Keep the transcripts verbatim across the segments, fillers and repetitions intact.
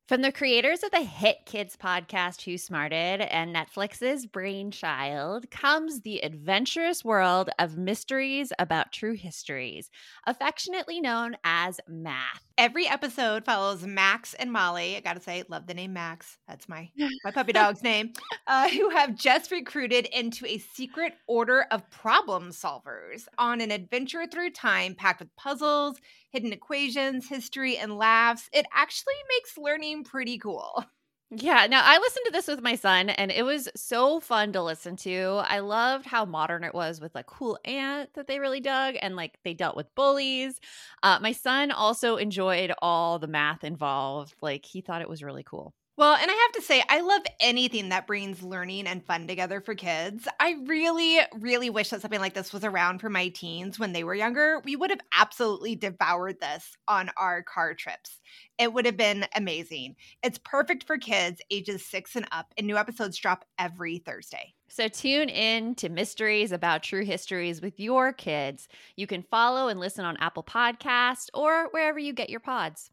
From the creators of the hit kids podcast Who Smarted and Netflix's Brainchild comes the adventurous world of mysteries about true histories, affectionately known as math. Every episode follows Max and Molly. I gotta say, love the name Max. That's my, my puppy dog's name. Uh, who have just recruited into a secret order of problem solvers on an adventure through time packed with puzzles, hidden equations, history, and laughs. It actually makes learning pretty cool. Yeah, now I listened to this with my son and it was so fun to listen to. I loved how modern it was with like cool aunt that they really dug and like they dealt with bullies. Uh, my son also enjoyed all the math involved. Like he thought it was really cool. Well, and I have to say, I love anything that brings learning and fun together for kids. I really, really wish that something like this was around for my teens when they were younger. We would have absolutely devoured this on our car trips. It would have been amazing. It's perfect for kids ages six and up, and new episodes drop every Thursday. So tune in to Mysteries About True Histories with your kids. You can follow and listen on Apple Podcasts or wherever you get your pods.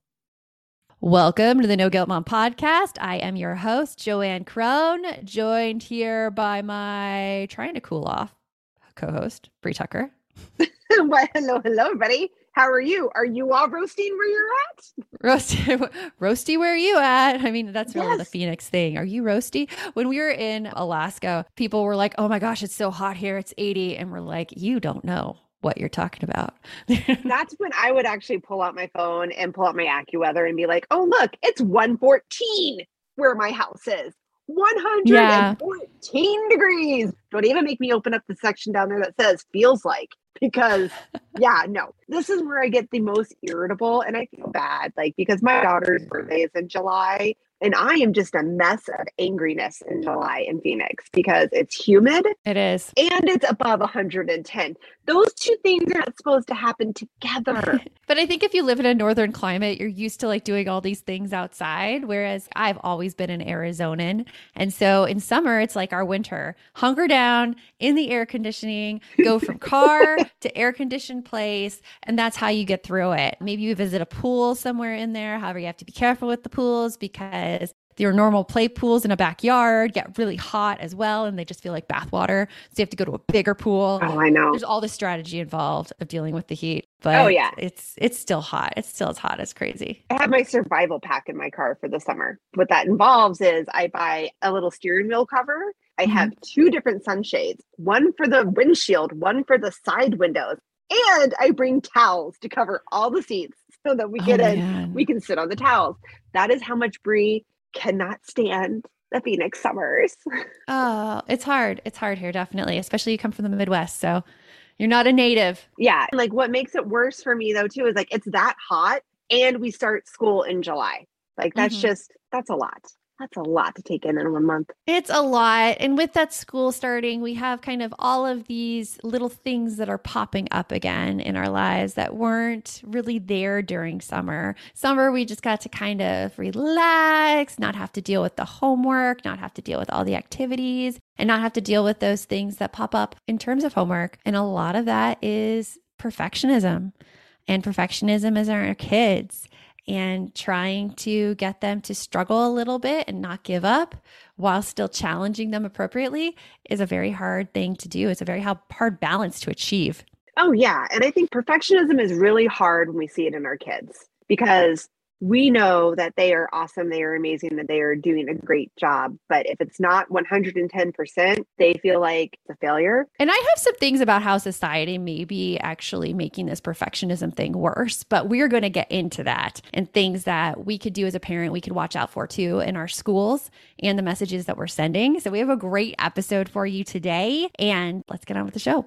Welcome to the No Guilt Mom podcast. I am your host, Joanne Crone, joined here by my trying to cool off co-host, Bree Tucker. Well, hello, hello, everybody. How are you? Are you all roasting where you're at? Roasty, roasty, where are you at? I mean, that's really Yes. the Phoenix thing. Are you roasty? When we were in Alaska, people were like, oh my gosh, it's so hot here. It's eighty. And we're like, you don't know what you're talking about. That's when I would actually pull out my phone and pull out my AccuWeather and be like, oh, look, it's one fourteen where my house is. one hundred fourteen yeah. degrees. Don't even make me open up the section down there that says feels like, because yeah, no, this is where I get the most irritable and I feel bad, like, because my daughter's birthday is in July and I am just a mess of angriness in July in Phoenix because it's humid. It is. And it's above one hundred ten. Those two things are not supposed to happen together. But I think if you live in a northern climate, you're used to like doing all these things outside. Whereas I've always been an Arizonan. And so in summer, it's like our winter. Hunker down in the air conditioning, go from car to air conditioned place. And that's how you get through it. Maybe you visit a pool somewhere in there. However, you have to be careful with the pools because your normal play pools in a backyard get really hot as well, and they just feel like bath water. So you have to go to a bigger pool. Oh, I know. There's all the strategy involved of dealing with the heat. But oh, yeah. it's it's still hot. It's still as hot as crazy. I have my survival pack in my car for the summer. What that involves is I buy a little steering wheel cover. I mm-hmm. have two different sunshades, one for the windshield, one for the side windows. And I bring towels to cover all the seats so that we get oh, in, man. we can sit on the towels. That is how much Bree cannot stand the Phoenix summers. Oh, it's hard. It's hard here, definitely, especially you come from the Midwest. So you're not a native. Yeah. Like what makes it worse for me though, too, is like it's that hot and we start school in July. Like that's mm-hmm. just, that's a lot. That's a lot to take in in one month. It's a lot. And with that school starting, we have kind of all of these little things that are popping up again in our lives that weren't really there during summer. Summer, we just got to kind of relax, not have to deal with the homework, not have to deal with all the activities, and not have to deal with those things that pop up in terms of homework. And a lot of that is perfectionism. And perfectionism is our kids. And trying to get them to struggle a little bit and not give up while still challenging them appropriately is a very hard thing to do. It's a very hard balance to achieve. Oh, yeah. And I think perfectionism is really hard when we see it in our kids because we know that they are awesome, they are amazing, that they are doing a great job. But if it's not one hundred ten percent, they feel like it's a failure. And I have some things about how society may be actually making this perfectionism thing worse, but we're going to get into that and things that we could do as a parent, we could watch out for too in our schools and the messages that we're sending. So we have a great episode for you today, and let's get on with the show.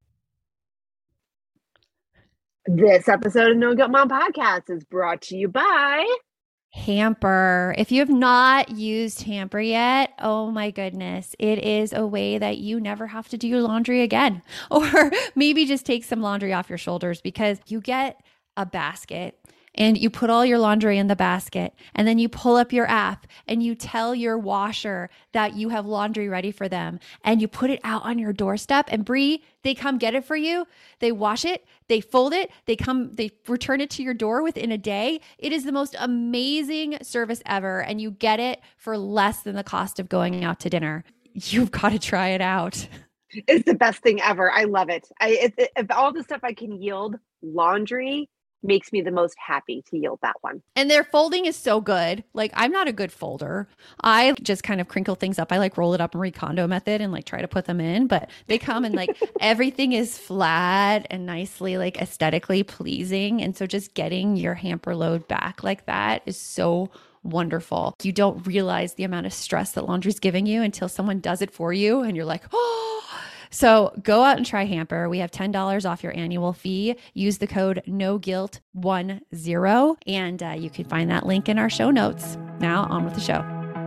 This episode of No Guilt Mom Podcast is brought to you by Hamper. If you have not used Hamper yet, oh my goodness, it is a way that you never have to do your laundry again, or maybe just take some laundry off your shoulders because you get a basket and you put all your laundry in the basket, and then you pull up your app and you tell your washer that you have laundry ready for them, and you put it out on your doorstep, and Bree, they come get it for you. They wash it, they fold it, they come, they return it to your door within a day. It is the most amazing service ever, and you get it for less than the cost of going out to dinner. You've got to try it out. It's the best thing ever. I love it. I it, it, of all the stuff I can yield, laundry makes me the most happy to yield that one. And their folding is so good. Like, I'm not a good folder. I just kind of crinkle things up. I like roll it up in Marie Kondo method and like try to put them in, but they come and like everything is flat and nicely like aesthetically pleasing. And so just getting your hamper load back like that is so wonderful. You don't realize the amount of stress that laundry's giving you until someone does it for you and you're like, oh. So go out and try Hamper. We have ten dollars off your annual fee. Use the code no guilt ten, and uh, you can find that link in our show notes. Now on with the show.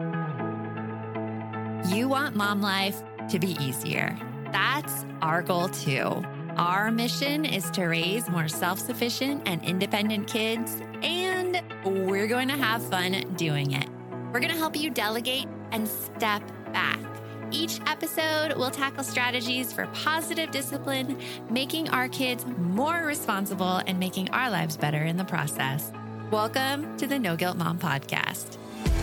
You want mom life to be easier. That's our goal too. Our mission is to raise more self-sufficient and independent kids, and we're going to have fun doing it. We're going to help you delegate and step back. Each episode will tackle strategies for positive discipline, making our kids more responsible and making our lives better in the process. Welcome to the No Guilt Mom Podcast.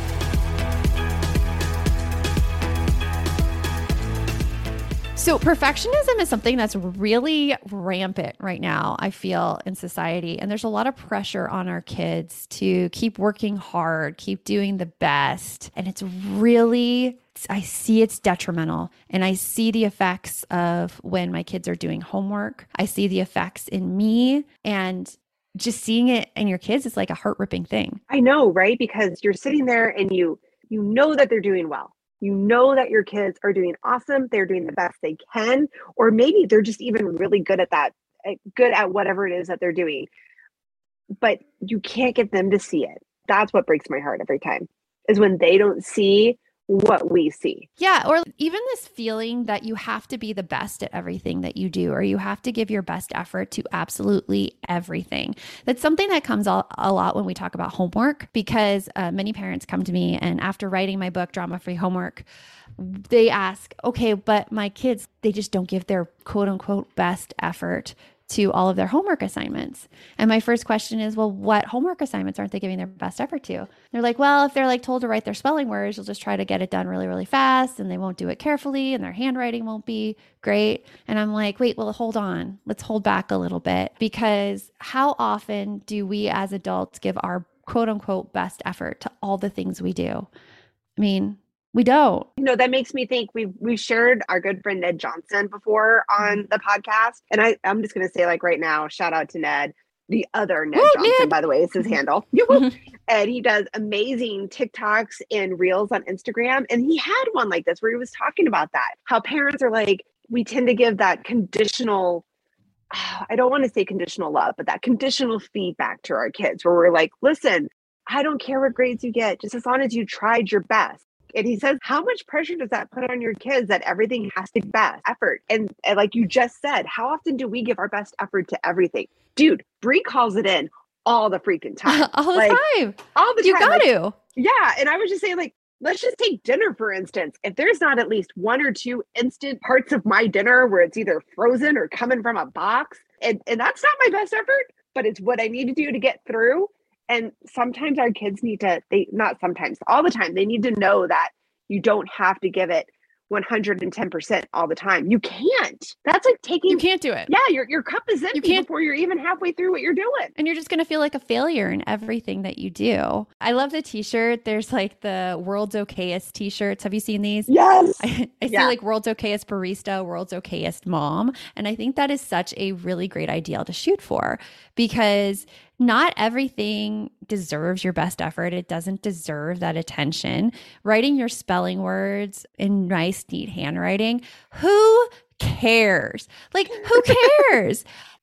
So perfectionism is something that's really rampant right now, I feel, in society. And there's a lot of pressure on our kids to keep working hard, keep doing the best. And it's really, I see it's detrimental. And I see the effects of when my kids are doing homework. I see the effects in me, and just seeing it in your kids is like a heart-ripping thing. I know, right? Because you're sitting there and you you know that they're doing well. You know that your kids are doing awesome. They're doing the best they can, or maybe they're just even really good at that, good at whatever it is that they're doing. But you can't get them to see it. That's what breaks my heart every time, is when they don't see what we see. Yeah. Or even this feeling that you have to be the best at everything that you do, or you have to give your best effort to absolutely everything. That's something that comes a lot when we talk about homework, because uh, many parents come to me, and after writing my book, Drama Free Homework, they ask, okay, but my kids, they just don't give their quote unquote best effort to all of their homework assignments. And my first question is, well, what homework assignments aren't they giving their best effort to? They're like, well, if they're like told to write their spelling words, you'll just try to get it done really, really fast, and they won't do it carefully, and their handwriting won't be great. And I'm like, wait, well, hold on. Let's hold back a little bit, because how often do we as adults give our quote unquote best effort to all the things we do? I mean, we don't. You know, that makes me think we've we've shared our good friend Ned Johnson before on the podcast. And I, I'm just going to say, like, right now, shout out to Ned, the other Ned Woo, Johnson, Ned. by the way, is his handle. And he does amazing TikToks and reels on Instagram. And he had one like this where he was talking about that, how parents are like, we tend to give that conditional, I don't want to say conditional love, but that conditional feedback to our kids, where we're like, listen, I don't care what grades you get, just as long as you tried your best. And he says, how much pressure does that put on your kids that everything has to be best effort? And, and like you just said, how often do we give our best effort to everything? Dude, Bree calls it in all the freaking time. all the like, time. All the You time. got Like, to. yeah. And I was just saying, like, let's just take dinner, for instance. If there's not at least one or two instant parts of my dinner where it's either frozen or coming from a box, and, and that's not my best effort, but it's what I need to do to get through. And sometimes our kids need to, they not sometimes, all the time, they need to know that you don't have to give it one hundred ten percent all the time. You can't. That's like taking, You can't do it. yeah, your, your cup is empty You can't- before you're even halfway through what you're doing. And you're just going to feel like a failure in everything that you do. I love the t-shirt. There's like the World's Okayest t-shirts. Have you seen these? Yes. I, I see Yeah. like World's Okayest Barista, World's Okayest Mom. And I think that is such a really great ideal to shoot for, because not everything deserves your best effort. It doesn't deserve that attention. Writing your spelling words in nice, neat handwriting, who cares? Like, who cares?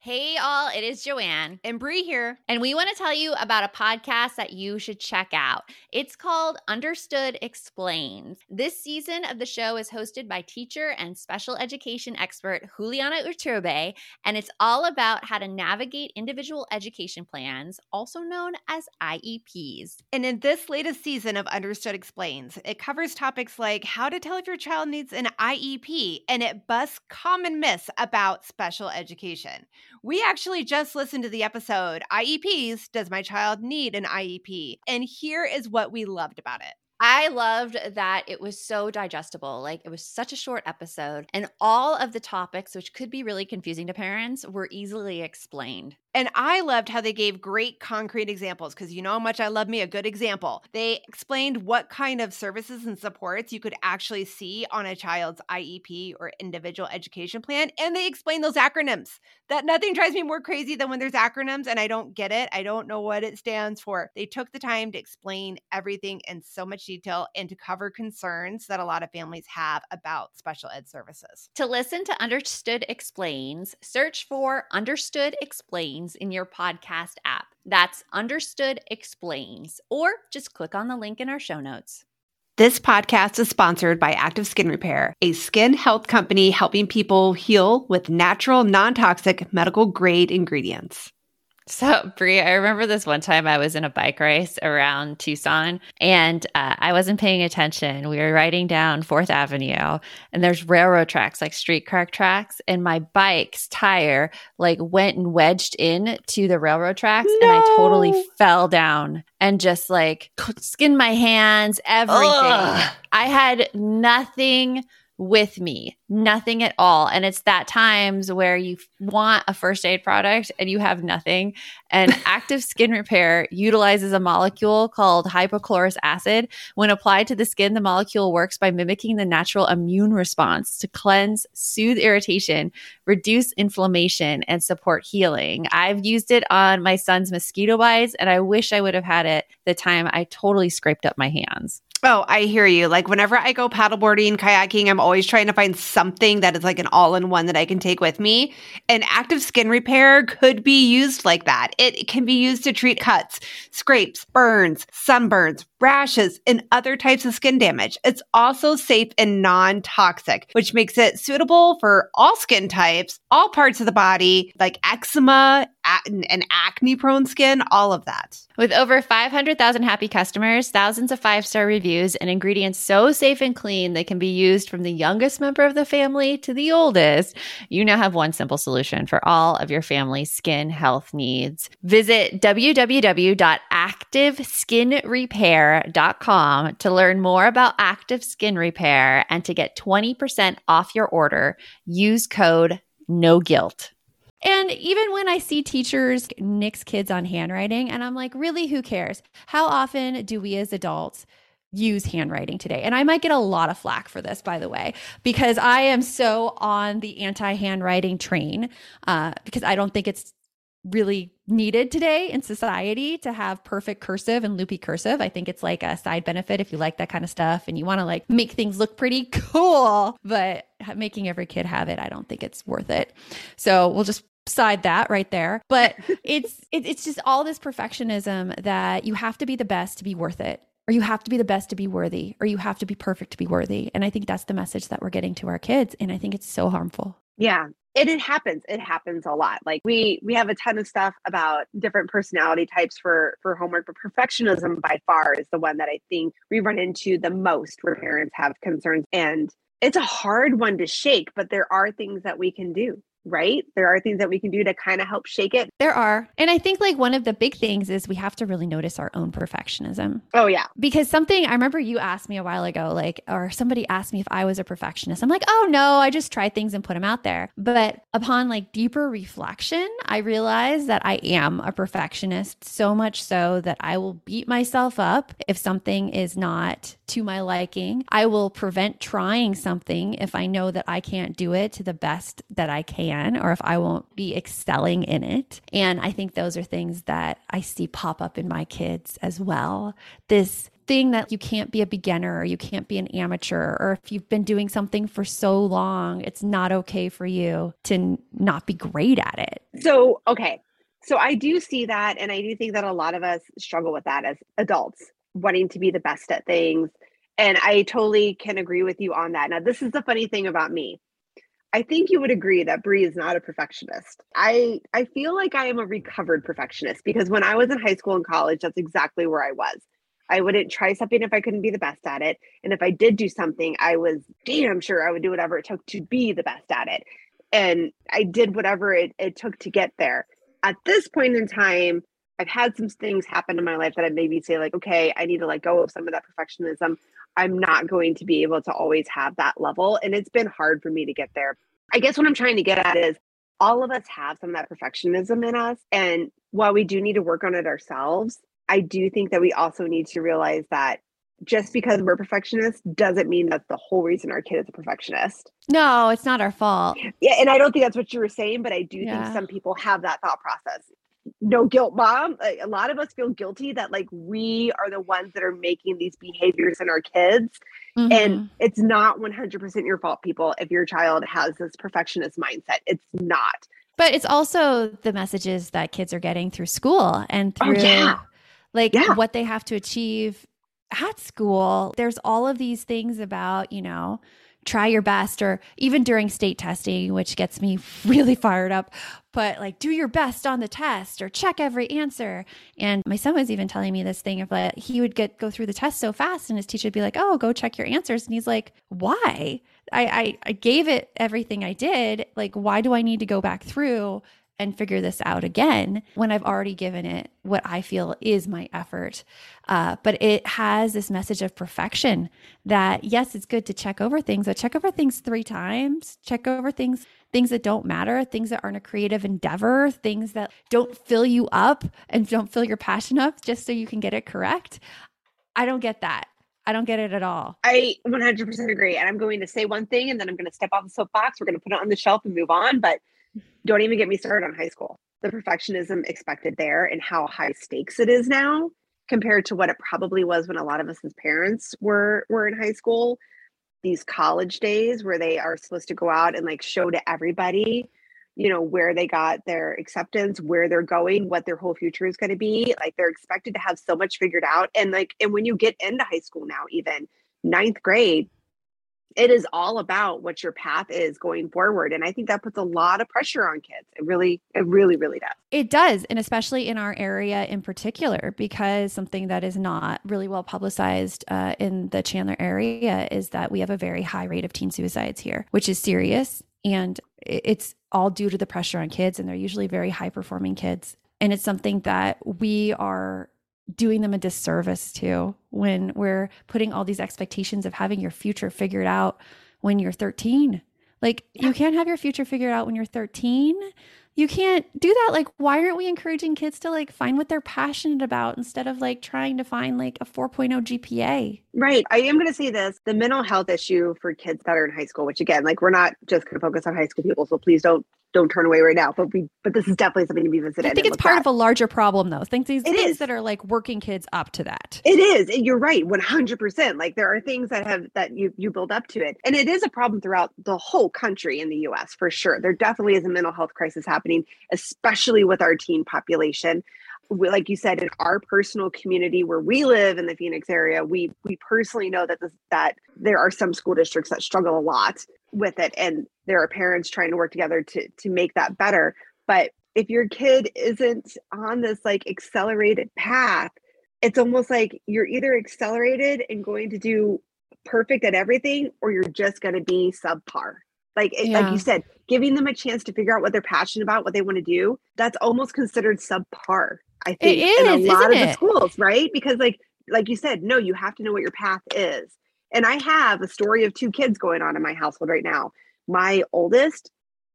Hey all, it is Joanne. And Bree here. And we want to tell you about a podcast that you should check out. It's called Understood Explains. This season of the show is hosted by teacher and special education expert Juliana Urturbe, and it's all about how to navigate individual education plans, also known as I E Ps. And in this latest season of Understood Explains, it covers topics like how to tell if your child needs an I E P, and it busts common myths about special education. We actually just listened to the episode, I E Ps, Does My Child Need an I E P? And here is what we loved about it. I loved that it was so digestible. Like, it was such a short episode, and all of the topics, which could be really confusing to parents, were easily explained. And I loved how they gave great concrete examples because you know how much I love me a good example. They explained what kind of services and supports you could actually see on a child's I E P or individual education plan. And they explained those acronyms. That nothing drives me more crazy than when there's acronyms and I don't get it. I don't know what it stands for. They took the time to explain everything in so much detail and to cover concerns that a lot of families have about special ed services. To listen to Understood Explains, search for Understood Explains in your podcast app. That's Understood Explains, or just click on the link in our show notes. This podcast is sponsored by Active Skin Repair, a skin health company helping people heal with natural, non-toxic, medical-grade ingredients. So, Brie, I remember this one time I was in a bike race around Tucson, and uh, I wasn't paying attention. We were riding down Fourth Avenue, and there's railroad tracks, like streetcar tracks, and my bike's tire like went and wedged in to the railroad tracks, no. and I totally fell down and just like skinned my hands, everything. Ugh. I had nothing with me, nothing at all. And it's that times where you want a first aid product and you have nothing. And Active Skin Repair utilizes a molecule called hypochlorous acid. When applied to the skin, the molecule works by mimicking the natural immune response to cleanse, soothe irritation, reduce inflammation, and support healing. I've used it on my son's mosquito bites, and I wish I would have had it the time I totally scraped up my hands. Oh, I hear you. Like whenever I go paddleboarding, kayaking, I'm always trying to find something that is like an all-in-one that I can take with me. And Active Skin Repair could be used like that. It can be used to treat cuts, scrapes, burns, sunburns, rashes, and other types of skin damage. It's also safe and non-toxic, which makes it suitable for all skin types, all parts of the body, like eczema and acne-prone skin, all of that. With over five hundred thousand happy customers, thousands of five-star reviews, and ingredients so safe and clean they can be used from the youngest member of the family to the oldest, you now have one simple solution for all of your family's skin health needs. Visit w w w dot active skin repair dot com to learn more about Active Skin Repair and to get twenty percent off your order. Use code NOGUILT. And even when I see teachers nix kids on handwriting, and I'm like, really, who cares? How often do we as adults use handwriting today? And I might get a lot of flack for this, by the way, because I am so on the anti-handwriting train uh, because I don't think it's really needed today in society to have perfect cursive and loopy cursive. I think it's like a side benefit if you like that kind of stuff and you want to like make things look pretty cool, but making every kid have it, I don't think it's worth it. So we'll just side that right there. But it's it, it's just all this perfectionism that you have to be the best to be worth it, or you have to be the best to be worthy, or you have to be perfect to be worthy. And I think that's the message that we're getting to our kids. And I think it's so harmful. Yeah. And it happens. It happens a lot. Like we we have a ton of stuff about different personality types for, for homework, but perfectionism by far is the one that I think we run into the most where parents have concerns. And it's a hard one to shake, but there are things that we can do. Right? There are things that we can do to kind of help shake it. There are. And I think like one of the big things is we have to really notice our own perfectionism. Oh, yeah. Because something, I remember you asked me a while ago, like, or somebody asked me if I was a perfectionist. I'm like, oh no, I just try things and put them out there. But upon like deeper reflection, I realized that I am a perfectionist, so much so that I will beat myself up if something is not to my liking. I will prevent trying something if I know that I can't do it to the best that I can, or if I won't be excelling in it. And I think those are things that I see pop up in my kids as well. This thing that you can't be a beginner or you can't be an amateur, or if you've been doing something for so long, it's not okay for you to n- not be great at it. So, okay. So I do see that. And I do think that a lot of us struggle with that as adults, wanting to be the best at things. And I totally can agree with you on that. Now, this is the funny thing about me. I think you would agree that Bree is not a perfectionist. I I feel like I am a recovered perfectionist because when I was in high school and college, that's exactly where I was. I wouldn't try something if I couldn't be the best at it. And if I did do something, I was damn sure I would do whatever it took to be the best at it. And I did whatever it, it took to get there. At this point in time, I've had some things happen in my life that I maybe say like, okay, I need to let go of some of that perfectionism. I'm not going to be able to always have that level. And it's been hard for me to get there. I guess what I'm trying to get at is all of us have some of that perfectionism in us. And while we do need to work on it ourselves, I do think that we also need to realize that just because we're perfectionists doesn't mean that's the whole reason our kid is a perfectionist. No, it's not our fault. Yeah. And I don't think that's what you were saying, but I do Yeah. think some people have that thought process. No guilt, mom. A lot of us feel guilty that like we are the ones that are making these behaviors in our kids. Mm-hmm. And it's not one hundred percent your fault, people, if your child has this perfectionist mindset. It's not. But it's also the messages that kids are getting through school and through Oh, yeah. like Yeah. what they have to achieve at school. There's all of these things about, you know, try your best, or even during state testing, which gets me really fired up, but like do your best on the test or check every answer. And my son was even telling me this thing of like, he would get, go through the test so fast and his teacher would be like, oh, go check your answers. And he's like, why? I, I, I gave it everything I did. Like, why do I need to go back through and figure this out again when I've already given it what I feel is my effort? Uh, but it has this message of perfection that, yes, it's good to check over things, but check over things three times, check over things, things that don't matter, things that aren't a creative endeavor, things that don't fill you up and don't fill your passion up just so you can get it correct. I don't get that. I don't get it at all. I one hundred percent agree. And I'm going to say one thing and then I'm going to step off the soapbox. We're going to put it on the shelf and move on. But don't even get me started on high school. The perfectionism expected there and how high stakes it is now compared to what it probably was when a lot of us as parents were were in high school. These college days where they are supposed to go out and like show to everybody, you know, where they got their acceptance, where they're going, what their whole future is going to be. Like they're expected to have so much figured out. And like, and when you get into high school now, even ninth grade, it is all about what your path is going forward. And I think that puts a lot of pressure on kids. It really, it really, really does. It does. And especially in our area in particular, because something that is not really well publicized uh, in the Chandler area is that we have a very high rate of teen suicides here, which is serious. And it's all due to the pressure on kids. And they're usually very high performing kids. And it's something that we are doing them a disservice to when we're putting all these expectations of having your future figured out when you're thirteen. Like Yeah. you can't have your future figured out when you're thirteen. You can't do that. Like, why aren't we encouraging kids to like find what they're passionate about instead of like trying to find like a four point oh G P A? Right. I am going to say this, the mental health issue for kids that are in high school, which again, like we're not just going to focus on high school people. So please don't, don't turn away right now. But we, but this is definitely something to be visited. I think it's part of a larger problem though. Things, these It things is. that are like working kids up to that. It is. And you're right. one hundred percent. Like there are things that have, that you, you build up to it. And it is a problem throughout the whole country in the U S for sure. There definitely is a mental health crisis happening, especially with our teen population. We, like you said, in our personal community where we live in the Phoenix area, we we personally know that this, that there are some school districts that struggle a lot with it, and there are parents trying to work together to to make that better. But if your kid isn't on this like accelerated path, it's almost like you're either accelerated and going to do perfect at everything, or you're just going to be subpar. Like, it, Yeah. like you said, giving them a chance to figure out what they're passionate about, what they want to do, that's almost considered subpar, I think, It in a is, lot isn't of the it? schools, right? Because like, like you said, no, you have to know what your path is. And I have a story of two kids going on in my household right now. My oldest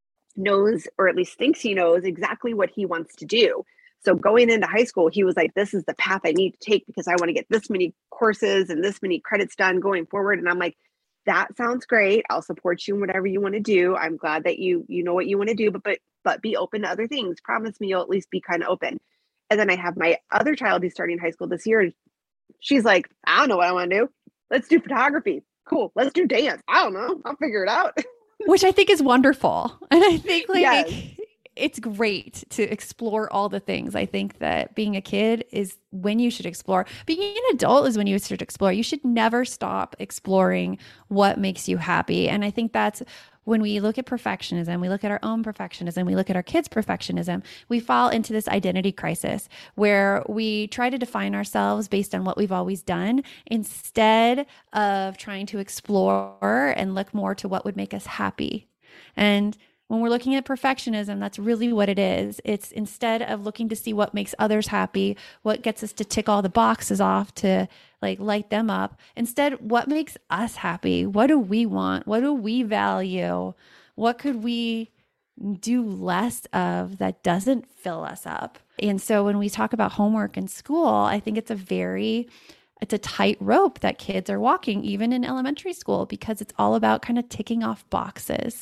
knows, or at least thinks he knows exactly what he wants to do. So going into high school, he was like, this is the path I need to take because I want to get this many courses and this many credits done going forward. And I'm like, that sounds great. I'll support you in whatever you want to do. I'm glad that you you know what you want to do, but but but be open to other things. Promise me you'll at least be kind of open. And then I have my other child who's starting high school this year. She's like, I don't know what I want to do. Let's do photography. Cool. Let's do dance. I don't know. I'll figure it out. Which I think is wonderful. And I think like Yes. it's great to explore all the things. I think that being a kid is when you should explore. Being an adult is when you should explore. You should never stop exploring what makes you happy. And I think that's when we look at perfectionism, we look at our own perfectionism, we look at our kids' perfectionism, we fall into this identity crisis where we try to define ourselves based on what we've always done instead of trying to explore and look more to what would make us happy. And when we're looking at perfectionism, that's really what it is. It's instead of looking to see what makes others happy, what gets us to tick all the boxes off to like light them up. Instead, what makes us happy? What do we want? What do we value? What could we do less of that doesn't fill us up? And so when we talk about homework in school, I think it's a very It's a tight rope that kids are walking, even in elementary school, because it's all about kind of ticking off boxes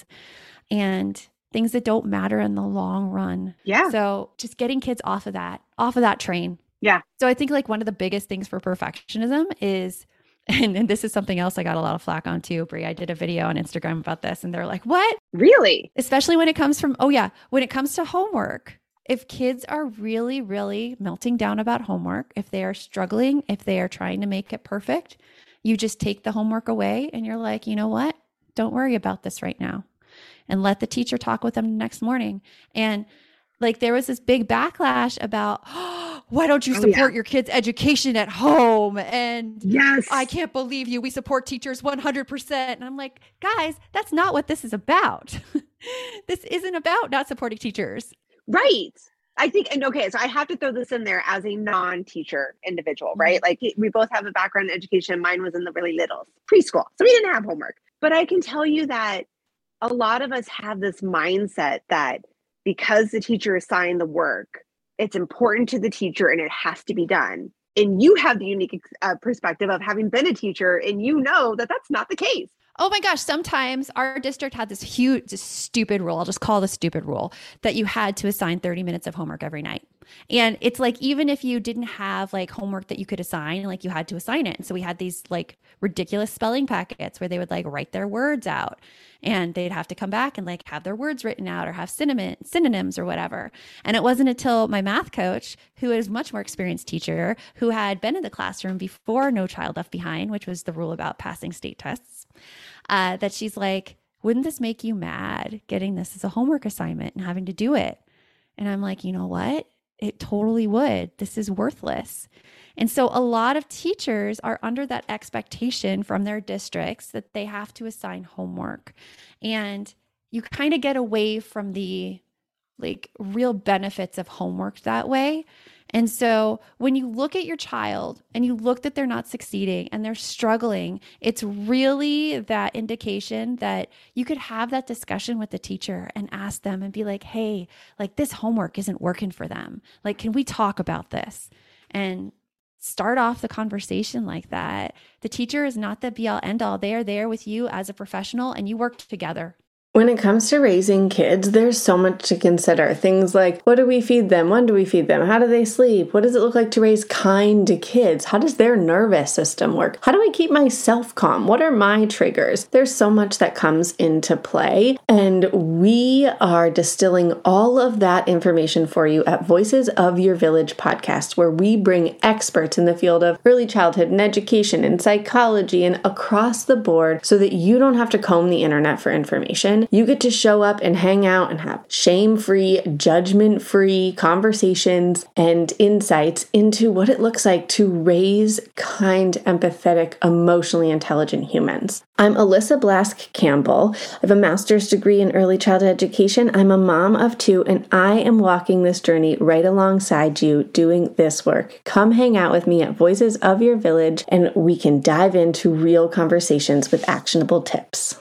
and things that don't matter in the long run. Yeah. So just getting kids off of that, off of that train. Yeah. So I think like one of the biggest things for perfectionism is, and, and this is something else I got a lot of flack on too, Brie. I did a video on Instagram about this and they're like, what? Really? Especially when it comes from, oh yeah, when it comes to homework. If kids are really, really melting down about homework, if they are struggling, if they are trying to make it perfect, you just take the homework away and you're like, you know what? Don't worry about this right now. And let the teacher talk with them the next morning. And like there was this big backlash about, oh, why don't you support oh, yeah. your kids' education at home? And yes, I can't believe you. We support teachers one hundred percent. And I'm like, guys, that's not what this is about. This isn't about not supporting teachers. Right. I think, and okay, so I have to throw this in there as a non-teacher individual, right? Like we both have a background in education. Mine was in the really littles, preschool. So we didn't have homework. But I can tell you that a lot of us have this mindset that because the teacher assigned the work, it's important to the teacher and it has to be done. And you have the unique uh, perspective of having been a teacher and you know that that's not the case. Oh my gosh, sometimes our district had this huge, just stupid rule. I'll just call it a stupid rule that you had to assign thirty minutes of homework every night. And it's like, even if you didn't have like homework that you could assign, like you had to assign it. And so we had these like ridiculous spelling packets where they would like write their words out and they'd have to come back and like have their words written out or have synonym, synonyms or whatever. And it wasn't until my math coach, who is a much more experienced teacher, who had been in the classroom before No Child Left Behind, which was the rule about passing state tests, uh, that she's like, wouldn't this make you mad getting this as a homework assignment and having to do it? And I'm like, you know what? It totally would. This is worthless. And so a lot of teachers are under that expectation from their districts that they have to assign homework. And you kind of get away from the like real benefits of homework that way. And so when you look at your child and you look that they're not succeeding and they're struggling, it's really that indication that you could have that discussion with the teacher and ask them and be like, hey, like this homework isn't working for them. Like, can we talk about this? And start off the conversation like that. The teacher is not the be all end all. They are there with you as a professional and you work together. When it comes to raising kids, there's so much to consider. Things like, what do we feed them? When do we feed them? How do they sleep? What does it look like to raise kind kids? How does their nervous system work? How do I keep myself calm? What are my triggers? There's so much that comes into play, and we are distilling all of that information for you at Voices of Your Village podcast, where we bring experts in the field of early childhood and education and psychology and across the board so that you don't have to comb the internet for information. You get to show up and hang out and have shame-free, judgment-free conversations and insights into what it looks like to raise kind, empathetic, emotionally intelligent humans. I'm Alyssa Blask Campbell. I have a master's degree in early childhood education. I'm a mom of two, and I am walking this journey right alongside you doing this work. Come hang out with me at Voices of Your Village, and we can dive into real conversations with actionable tips.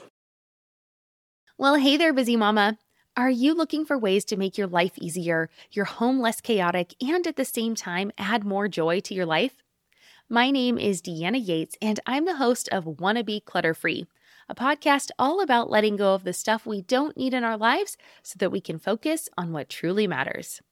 Well, hey there, busy mama. Are you looking for ways to make your life easier, your home less chaotic, and at the same time add more joy to your life? My name is Deanna Yates, and I'm the host of Wannabe Clutter-Free, a podcast all about letting go of the stuff we don't need in our lives so that we can focus on what truly matters.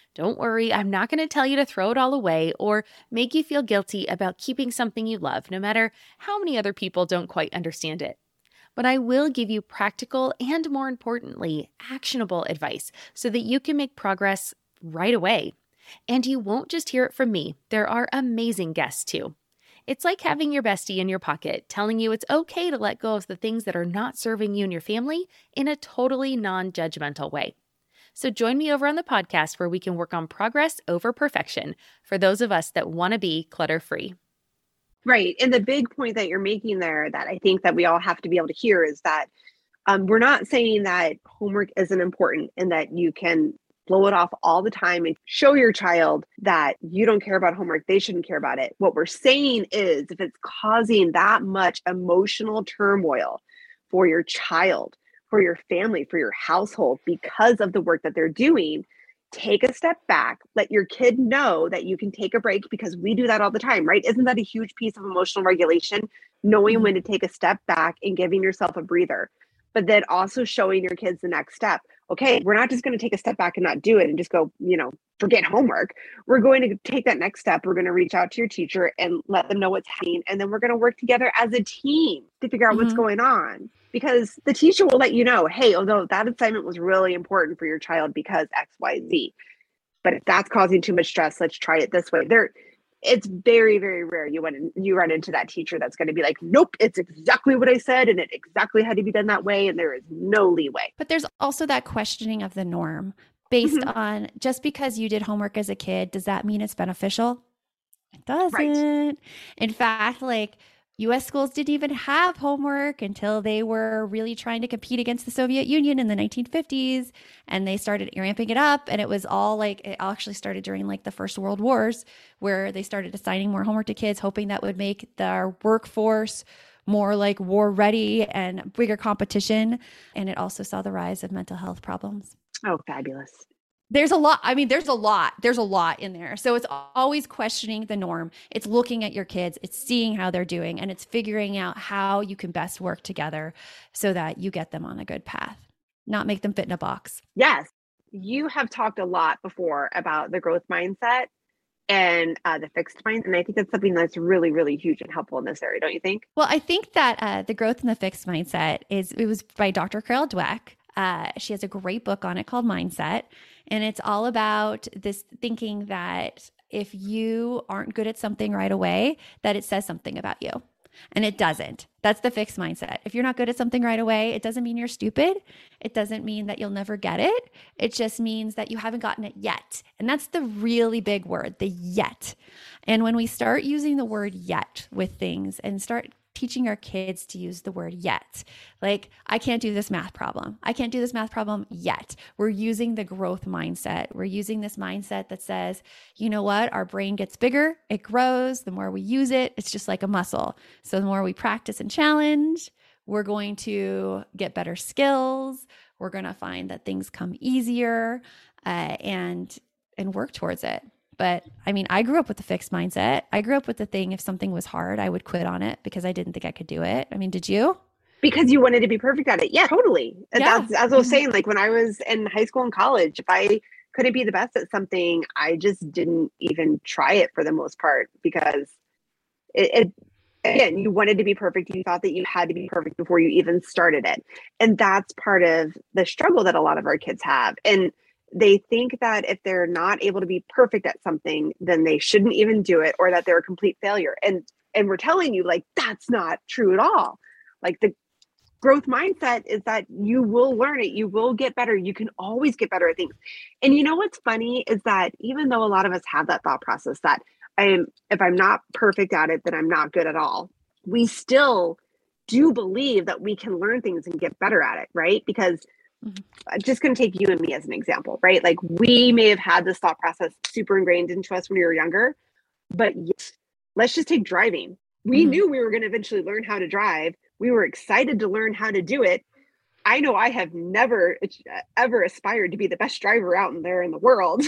Don't worry, I'm not going to tell you to throw it all away or make you feel guilty about keeping something you love, no matter how many other people don't quite understand it. But I will give you practical and, more importantly, actionable advice so that you can make progress right away. And you won't just hear it from me. There are amazing guests too. It's like having your bestie in your pocket telling you it's okay to let go of the things that are not serving you and your family in a totally non-judgmental way. So join me over on the podcast where we can work on progress over perfection for those of us that want to be clutter-free. Right. And the big point that you're making there that I think that we all have to be able to hear is that um, we're not saying that homework isn't important and that you can blow it off all the time and show your child that you don't care about homework, they shouldn't care about it. What we're saying is if it's causing that much emotional turmoil for your child, for your family, for your household, because of the work that they're doing, take a step back, let your kid know that you can take a break because we do that all the time, right? Isn't that a huge piece of emotional regulation? Knowing mm-hmm. when to take a step back and giving yourself a breather, but then also showing your kids the next step. Okay, we're not just going to take a step back and not do it and just go, you know, forget homework. We're going to take that next step. We're going to reach out to your teacher and let them know what's happening. And then we're going to work together as a team to figure out mm-hmm. what's going on. Because the teacher will let you know, hey, although that assignment was really important for your child because X, Y, Z. But if that's causing too much stress, let's try it this way. There, it's very, very rare you went in, you run into that teacher that's going to be like, nope, it's exactly what I said and it exactly had to be done that way. And there is no leeway. But there's also that questioning of the norm based mm-hmm. on just because you did homework as a kid, does that mean it's beneficial? It doesn't. Right. In fact, like U S schools didn't even have homework until they were really trying to compete against the Soviet Union in the nineteen fifties. And they started ramping it up. And it was all like, it actually started during like the First World Wars, where they started assigning more homework to kids, hoping that would make their workforce more like war ready and bigger competition. And it also saw the rise of mental health problems. Oh, fabulous. There's a lot. I mean, there's a lot. There's a lot in there. So it's always questioning the norm. It's looking at your kids. It's seeing how they're doing. And it's figuring out how you can best work together so that you get them on a good path, not make them fit in a box. Yes. You have talked a lot before about the growth mindset and uh, the fixed mindset. And I think that's something that's really, really huge and helpful in this area. Don't you think? Well, I think that uh, the growth and the fixed mindset is, it was by Doctor Carol Dweck. Uh, she has a great book on it called Mindset. And it's all about this thinking that if you aren't good at something right away, that it says something about you. And it doesn't. That's the fixed mindset. If you're not good at something right away, it doesn't mean you're stupid. It doesn't mean that you'll never get it. It just means that you haven't gotten it yet. And that's the really big word, the yet. And when we start using the word yet with things and start teaching our kids to use the word yet. Like, I can't do this math problem. I can't do this math problem yet. We're using the growth mindset. We're using this mindset that says, you know what? Our brain gets bigger. It grows. The more we use it, it's just like a muscle. So the more we practice and challenge, we're going to get better skills. We're going to find that things come easier uh, and and work towards it. But I mean, I grew up with a fixed mindset. I grew up with the thing, if something was hard, I would quit on it because I didn't think I could do it. I mean, did you? Because you wanted to be perfect at it. Yeah, totally. Yeah. That's, as I was saying, like when I was in high school and college, if I couldn't be the best at something, I just didn't even try it for the most part because it, it again, you wanted to be perfect. You thought that you had to be perfect before you even started it. And that's part of the struggle that a lot of our kids have. And they think that if they're not able to be perfect at something, then they shouldn't even do it, or that they're a complete failure. And and we're telling you, like, that's not true at all. Like, the growth mindset is that you will learn it. You will get better. You can always get better at things. And you know what's funny is that even though a lot of us have that thought process that I am, if I'm not perfect at it, then I'm not good at all, we still do believe that we can learn things and get better at it, right? Because Mm-hmm. I'm just going to take you and me as an example, right? Like, we may have had this thought process super ingrained into us when we were younger, but yes, let's just take driving. We mm-hmm. knew we were going to eventually learn how to drive. We were excited to learn how to do it. I know I have never, ever aspired to be the best driver out in there in the world.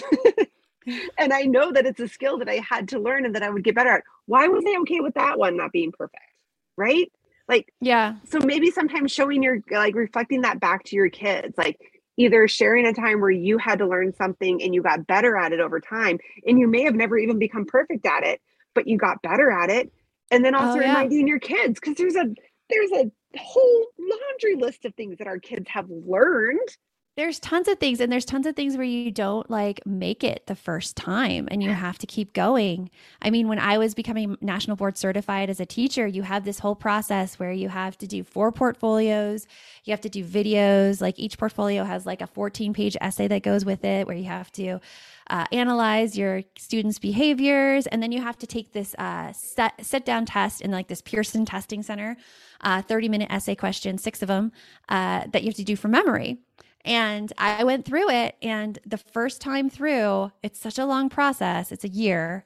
And I know that it's a skill that I had to learn and that I would get better at. Why was I okay with that one not being perfect? Right? Like, yeah. So maybe sometimes showing your, like, reflecting that back to your kids, like, either sharing a time where you had to learn something and you got better at it over time, and you may have never even become perfect at it, but you got better at it. And then also Oh, yeah. reminding your kids, because there's a there's a whole laundry list of things that our kids have learned. There's tons of things, and there's tons of things where you don't like make it the first time and you have to keep going. I mean, when I was becoming national board certified as a teacher, you have this whole process where you have to do four portfolios, you have to do videos, like each portfolio has like a fourteen page essay that goes with it where you have to uh, analyze your students' behaviors. And then you have to take this uh, set, sit down test in like this Pearson Testing Center, uh, thirty minute essay questions, six of them uh, that you have to do from memory. And I went through it, and the first time through, it's such a long process. It's a year.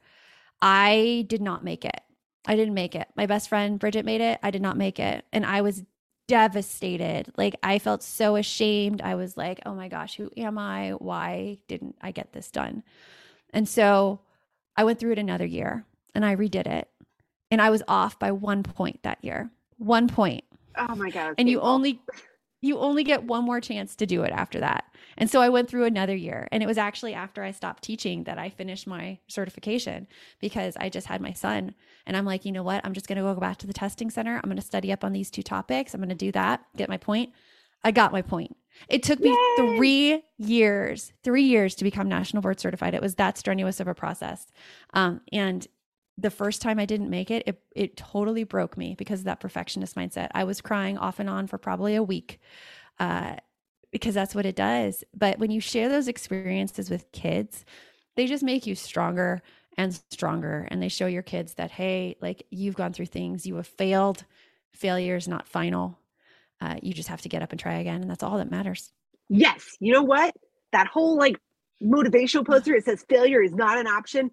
I did not make it. I didn't make it. My best friend, Bridget, made it. I did not make it. And I was devastated. Like, I felt so ashamed. I was like, oh my gosh, who am I? Why didn't I get this done? And so I went through it another year, and I redid it. And I was off by one point that year. One point. Oh my God. And you only... You only get one more chance to do it after that. And so I went through another year, and it was actually after I stopped teaching that I finished my certification, because I just had my son, and I'm like, you know what? I'm just going to go back to the testing center. I'm going to study up on these two topics. I'm going to do that, get my point. I got my point. It took me Yay! three years, three years to become national board certified. It was that strenuous of a process. Um, and the first time I didn't make it, it, it totally broke me because of that perfectionist mindset. I was crying off and on for probably a week uh, because that's what it does. But when you share those experiences with kids, they just make you stronger and stronger. And they show your kids that, hey, like, you've gone through things, you have failed. Failure is not final. Uh, you just have to get up and try again. And that's all that matters. Yes. You know what? That whole like motivational poster, it says failure is not an option.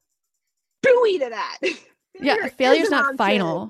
Buoy to that. Failure yeah, failure's not option. Final.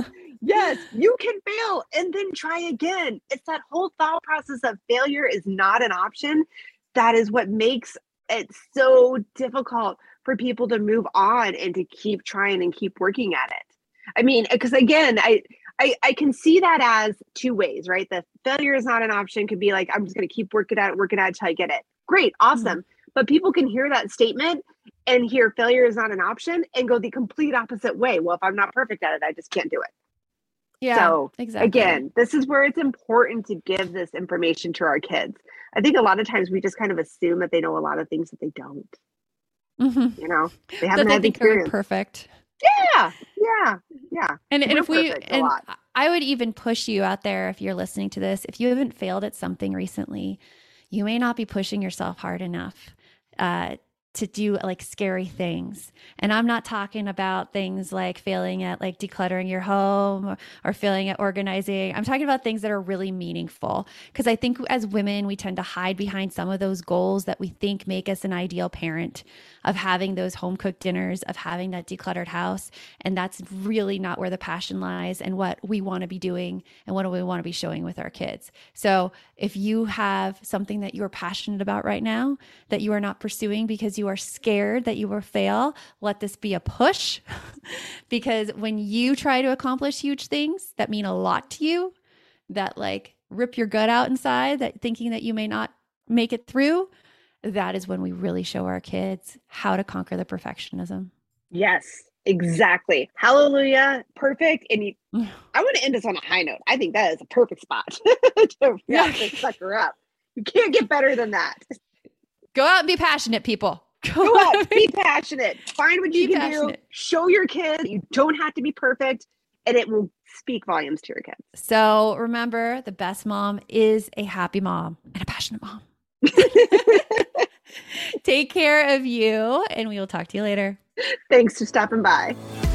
Yes, you can fail and then try again. It's that whole thought process of failure is not an option. That is what makes it so difficult for people to move on and to keep trying and keep working at it. I mean, because again, I, I I can see that as two ways, right? The failure is not an option could be like, I'm just going to keep working at it, working at it until I get it. Great, awesome. Mm-hmm. But people can hear that statement and hear failure is not an option and go the complete opposite way. Well, if I'm not perfect at it, I just can't do it. Yeah, so exactly. Again, this is where it's important to give this information to our kids. I think a lot of times we just kind of assume that they know a lot of things that they don't. Mm-hmm. You know, they haven't that had they the experience. Think perfect. Yeah, yeah, yeah. And, and if we, and I would even push you out there, if you're listening to this, if you haven't failed at something recently, you may not be pushing yourself hard enough uh, to do like scary things. And I'm not talking about things like failing at like decluttering your home or, or failing at organizing. I'm talking about things that are really meaningful. Because I think as women, we tend to hide behind some of those goals that we think make us an ideal parent, of having those home cooked dinners, of having that decluttered house. And that's really not where the passion lies and what we want to be doing and what we want to be showing with our kids. So if you have something that you're passionate about right now that you are not pursuing because you are scared that you will fail, let this be a push. Because when you try to accomplish huge things that mean a lot to you, that like rip your gut out inside, that thinking that you may not make it through, that is when we really show our kids how to conquer the perfectionism. Yes, exactly. Hallelujah. Perfect. And you, I want to end this on a high note. I think that is a perfect spot to wrap this sucker up. You can't get better than that. Go out and be passionate, people. Go, Go out, be passionate. Find what you be can passionate. do. Show your kids. You don't have to be perfect, and it will speak volumes to your kids. So remember, the best mom is a happy mom and a passionate mom. Take care of you, and we will talk to you later. Thanks for stopping by.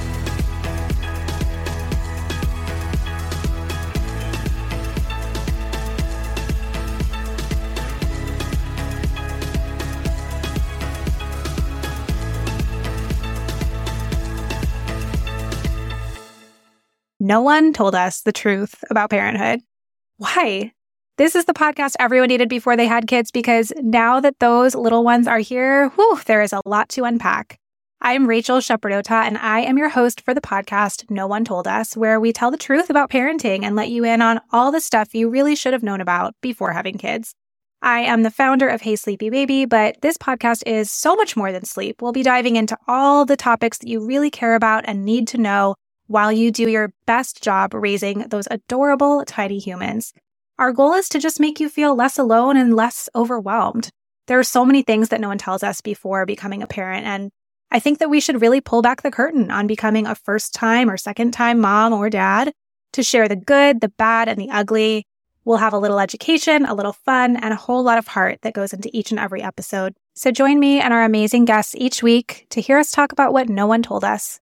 No one told us the truth about parenthood. Why? This is the podcast everyone needed before they had kids, because now that those little ones are here, whew, there is a lot to unpack. I'm Rachel Shepardota, and I am your host for the podcast No One Told Us, where we tell the truth about parenting and let you in on all the stuff you really should have known about before having kids. I am the founder of Hey Sleepy Baby, but this podcast is so much more than sleep. We'll be diving into all the topics that you really care about and need to know while you do your best job raising those adorable, tiny humans. Our goal is to just make you feel less alone and less overwhelmed. There are so many things that no one tells us before becoming a parent, and I think that we should really pull back the curtain on becoming a first-time or second-time mom or dad to share the good, the bad, and the ugly. We'll have a little education, a little fun, and a whole lot of heart that goes into each and every episode. So join me and our amazing guests each week to hear us talk about what no one told us.